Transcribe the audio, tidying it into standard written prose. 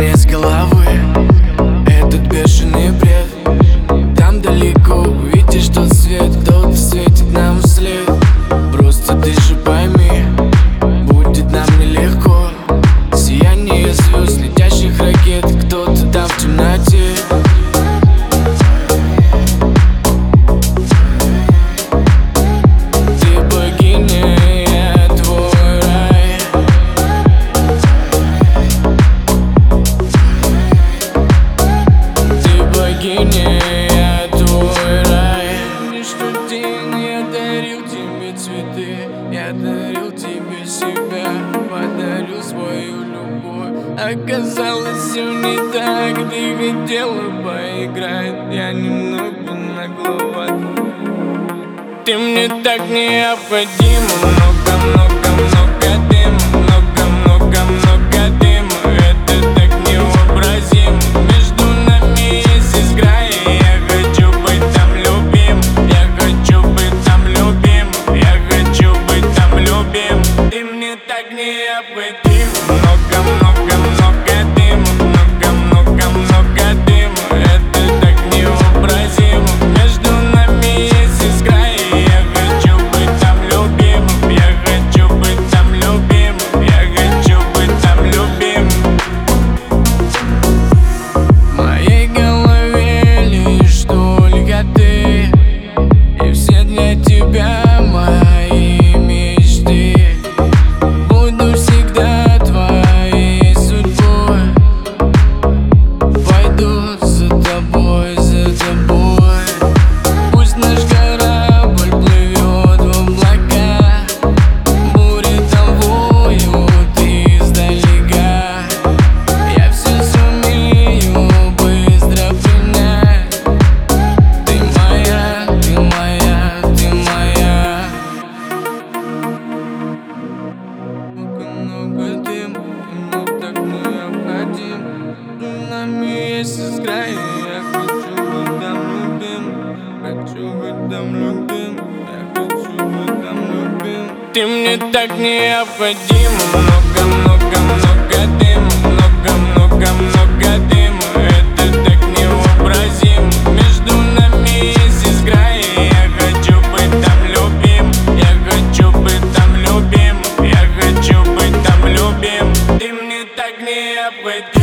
с головы этот бешеный бред. Там далеко видишь тот свет, кто-то светит нам вслед. Просто ты же пойми, будет нам нелегко. Сияние звезд, летящих ракет, кто-то там в темноте. Ты богиня, я твой рай. Ты богиня, я твой рай. Между день я дарил тебе цветы, я дарил тебе себя, подарил свою любовь. Оказалось, все не так, ты хотела поиграть, я немного нагловат. Ты мне так необходима, много-много-много дыма, много-много-много дыма. Это так невообразимо. Между нами есть искра, и я хочу быть там любим. Я хочу быть там любим, я хочу быть там любим. Ты мне так необходима, много-много-много дыма, много-много-много дыма. Это так невообразимо. Между нами есть искра, и я хочу быть там любим. Я хочу быть там любим, я хочу быть там любим. В моей голове лишь только ты, и все для тебя мои мечты. Буду всегда твоей судьбой, пойду за тобой, за тобой. Пусть наш корабль плывет в облака, бури там воют издалека. Я все сумею быстро принять. Ты моя, ты моя, ты моя. Много дыма, мне так необходим. Между нами есть искра, и я хочу быть там любим. Хочу быть там любим, я хочу быть там любим. Ты мне так необходима, много-много-много дыма, много-много-много дыма. Это так невообразимо. Между нами есть искра, и я хочу быть там любим. Я хочу быть там любим, я хочу быть там любим. Ты мне так необходима.